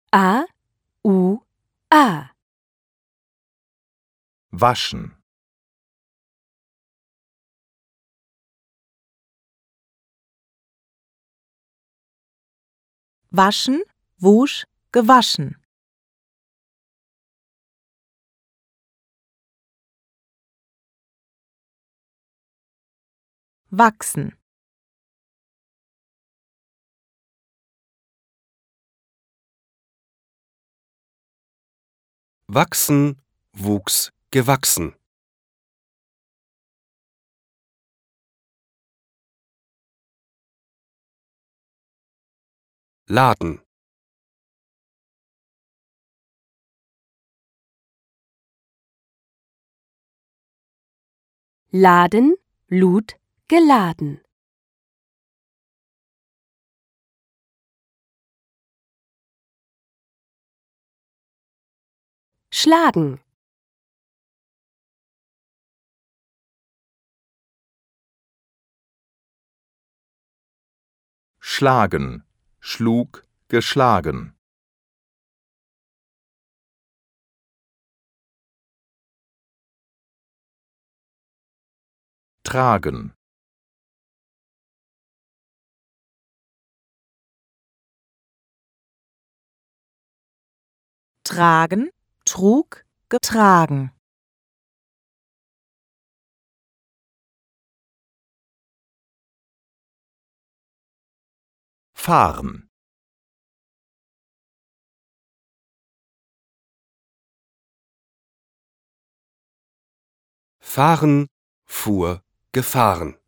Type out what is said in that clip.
A, U, A. Waschen. Waschen, wusch, gewaschen. Wachsen. Wachsen, wuchs, gewachsen. Laden. Laden, lud, geladen. Schlagen. Schlagen. Schlug, geschlagen. Tragen. Tragen, trug, getragen. Fahren. Fahren, fuhr, gefahren.